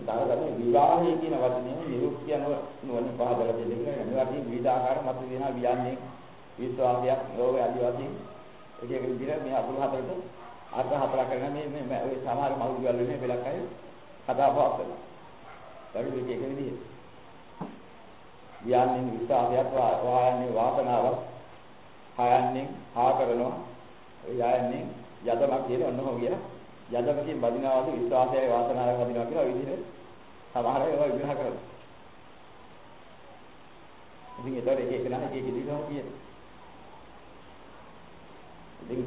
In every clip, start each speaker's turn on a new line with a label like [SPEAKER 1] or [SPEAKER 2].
[SPEAKER 1] දාගන්නේ විවාහය කියන වචනේ නිරුක්තිය නුවණ පහදලා දෙන්න කියලා. මේ වගේ විවිධාකාර මත වෙනා වියන්නේ විශ්වාසයක් ලෝක ආදිවාසී එක එක විදිහට මේ අතුරු හතරට අර්ථ හතරක් කරන මේ ඔය සමහර මවුල් වල මේ බෙලක් අය කතා බහ කරනවා. බැරි දෙක එක විදිහට. වියන්නේ විශ්වාසයක් වායන්නේ වාසනාවක් හයන්නේ හා කරනවා. ඔය යන්නේ යදමක් කියන ඔන්නෝ කියන යදමකින් බදිනවාද විශ්වාසයයි වාසනාවයි බදිනවා කියලා ඔය විදිහට සමහර ඒවා විග්‍රහ කරනවා. ඉතින් ඒතර එක එක නා එක එක විදිහට කියන්නේ. ඉතින්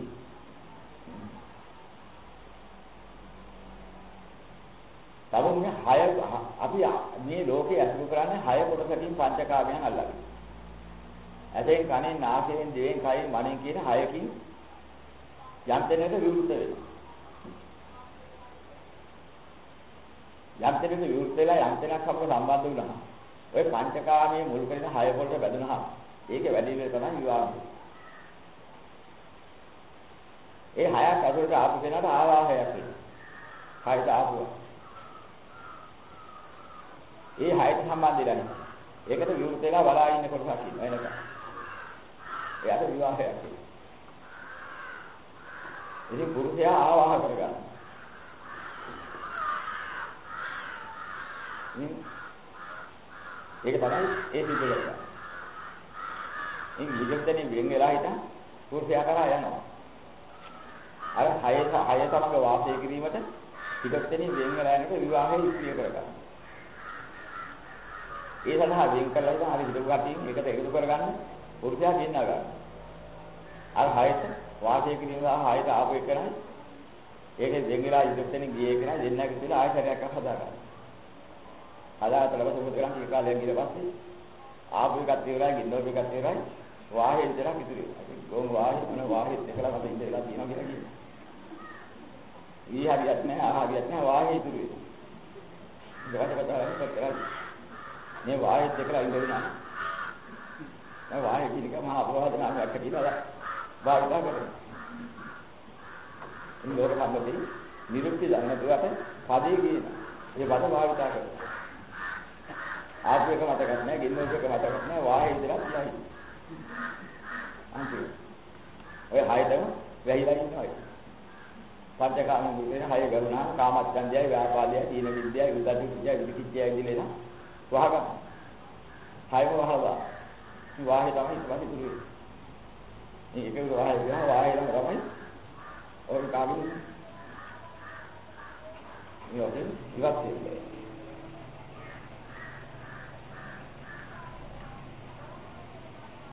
[SPEAKER 1] තවම හය අපි මේ ලෝකේ අසුරු කරන්නේ හය කොටසකින් පංචකාමයන් අල්ලගෙන. ඇතෙන් කනෙන් නාසයෙන් දිවෙන් කයින් මනෙන් කියන හයකින් යම් තැනක විවෘත වෙනවා. යම් තැනක විවෘත වෙලා යම් තැනක් අපව සම්බන්ධ වුණා. ඔය පංචකාමයේ මුල් කරගෙන හය කොටස බැඳුනහම ඒක වැඩි වෙල තමයි විවාහය. ඒ හයක් අසුරට ආපු කෙනාට ආවාහයක් වෙනවා. හයට ආපුවා. ඒ හයට සම්බන්ධ වෙලා නැහැ. ඒකට විවෘත වෙලා බලා ඉන්න කොටසක් ඉන්නවා එනක. එයාට විවාහයක් වෙනවා. ඉතින් පුරුෂයා ආවාහ කරගන්න. ඒක තමයි ඒ පිළිවෙල. ඉතින් විජිතනේ වෙන් වෙලා හිටන් පුරුෂයා කරා යනවා. අර හය තමක වාසය කිරීමට විජිතනේ වෙන් වෙලා යනකොට විවාහය ඉස්තිය කරගන්න. ඒ සඳහා වෙන් කළා ඉතින් හරි විදුක කටින් එකට එකතු කරගන්න පුරුෂයා කියනවා ගන්න. අර හයට වාසය කිරීම සහ හයට ආපු එක කරන්නේ ඒකේ වෙන් වෙලා විජිතනේ ගියේ කෙනා දෙන්නක කියලා ආයතනයක් හදා ගන්න. හදාතලව සුමුද කරන් කී කාලයක් ගිහින් පස්සේ ආපු එකත් ඉවරයි ගින්නෝප එකත් ඉවරයි වාහේ විතරක් ඉතුරු වෙනවා. ඉතින් ගොන් වාහේ මොන වාහේ දෙකලා මත ඉඳලා තියෙනවා කියලා කියනවා. ඊ හරියට නැහැ ආ හරියට නැහැ වාහේ ඉතුරු වෙනවා. ඊට පස්සේ කතා කරලා මේ වාහේ දෙකලා ඉඳලා මේ වාහේ කිලික මහ අපවාද නාමයක් කියලා භාවිත කරනවා. ඉතින් ලෝක සම්මතී නිරුක්ති දන්නතුවට පදේ කියනවා. ඒ පද භාවිත කරනවා. ආපු එක මතකත් නැහැ, ගින්නෝක එක මතකත් නැහැ, වාහේ ඉඳලා තියයි. අන්තිම. ඔය හයතම වැහිලා ඉන්නවා. පංචකාම දුකේ හය ගරුණා, කාමච්ඡන්දයයි, ව්‍යාපාදයයි, තීන විද්‍යාවයි, උද්දච්චයයි, විචිකිච්ඡයයි දිලේන වහගන්න. හයම වහලා. වාහේ තමයි ඉස්සරහ ඉතුරු වෙන්නේ. මේ එකේ වාහේ ගියා වාහේ ළම තමයි ඔය කාගෙ ඉවත් වෙන්නේ.